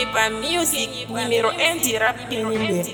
Giba Music, numéro 1 du rap pénibé.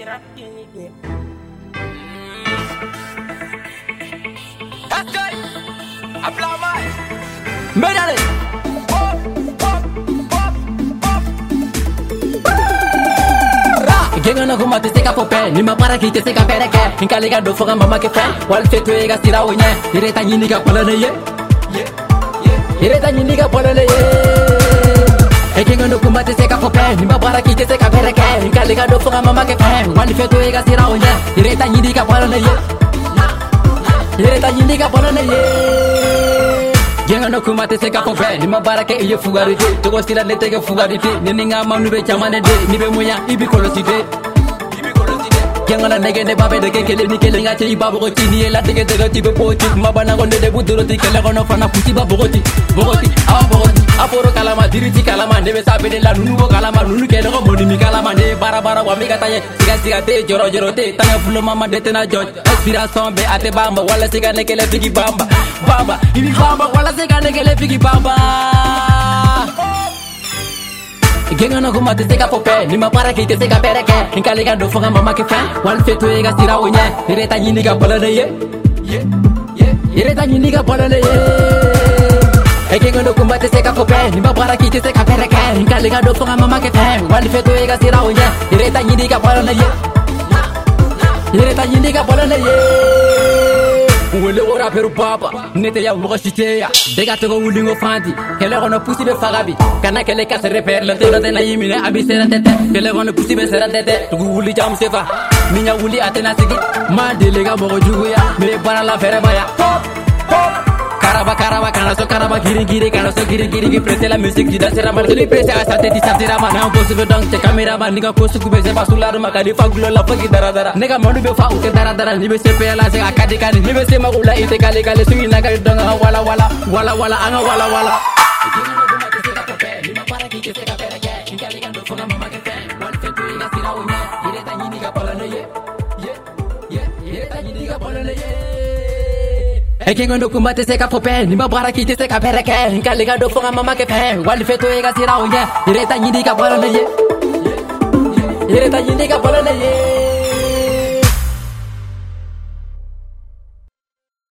Gengana kuma te seka popé ni ma para ki te seka pereke inkaliga do foga mama ke fa wal feto ega sira wonya ireta nyini ga polana ye ireta nyini ga polana ye gengana kuma te seka popé ni ma para ki te seka pereke inkaliga do foga mama ke fa wal feto ega sira wonya ireta nyini ga polana ye ireta nyini ga polana ye gengana kuma te seka popé ni ma para ke ye fugarite to go sira nete ke fugarite ni nga manu be chamane de ni be moya ibi kolosite Gengana nege ne babe de kele ni kele ngate ibabu ko tini la dege de tibe poti mabana ko de buduro ti kele ko no fana puti ba bogoti aporo kalama diriti kalama ne be sabe de la nunu ko kalama nunu kele ko moni mi kalama ne bara wa mi gata ye siga te joro te tanga fulo mama de tena joj inspiration be ate bamba wala siga ne kele figi bamba ibi bamba wala siga ne kele figi bamba Gengana kuma te seka popé ni ma para ki te seka pereke inkaliga do foga mama ke fa wal feto ega sira wonya ireta nyini ga bolana ye ireta nyini ga bolana ye gengana kuma te seka popé ni ma para ki te seka pereke inkaliga do foga mama ke fa wal feto ega sira wonya ireta nyini ga bolana ye ireta nyini ga bolana ye Wole ora peru papa nete ya mo cité ya dega to wuli ngo fandi kele kono pusi be fagabi kana kele ka se repère le tero de na yimine abi sera tete kele kono pusi be sera tete to wuli jam sefa minya wuli atena sigi ma delega mo juguya me para la fere baya Karaba kana so karaba giri kana so giri ki presse la musique di danser mal de presse à sa tête di sortir ma na ko se donc te caméra man ninga ko su kubeze ba sular ma kali fagulo la fagi dara nega modu be fa u te dara ni be se pe la se akadi kali ni be se ma ula ite kali su ina ga donga wala anga wala Gengana kuma te seka popé ni ma bara ki te seka pereke inkaliga do foga mama ke fa wal feto ega sira wonya ireta nyindi ga bolana ye ireta nyindi ga bolana ye